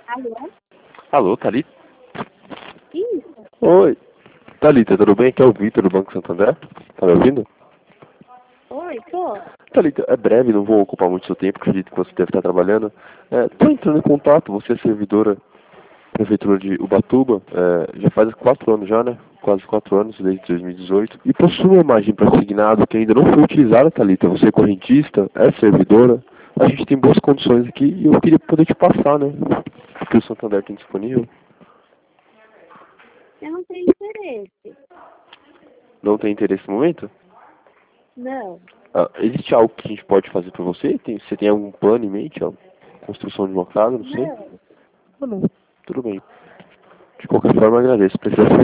Alô? Alô, Thalita? Isso? Oi. Thalita, tudo bem? Aqui é o Vitor do Banco Santander. Tá me ouvindo? Oi, tô. Thalita, é breve, não vou ocupar muito seu tempo, acredito que você deve estar trabalhando. Tô entrando em contato, você é servidora da Prefeitura de Ubatuba, já faz 4 anos já, né? Quase 4 anos, desde 2018. E possui uma imagem para assignado que ainda não foi utilizada, Thalita. Você é correntista, é servidora. A gente tem boas condições aqui e eu queria poder te passar, né? O que o Santander tem disponível. Eu não tenho interesse. Não tem interesse no momento? Não. Existe algo que a gente pode fazer para você? Você tem algum plano em mente? Ó? Construção de uma casa, não sei? Não. Ah, não. Tudo bem. De qualquer forma, agradeço. Precisa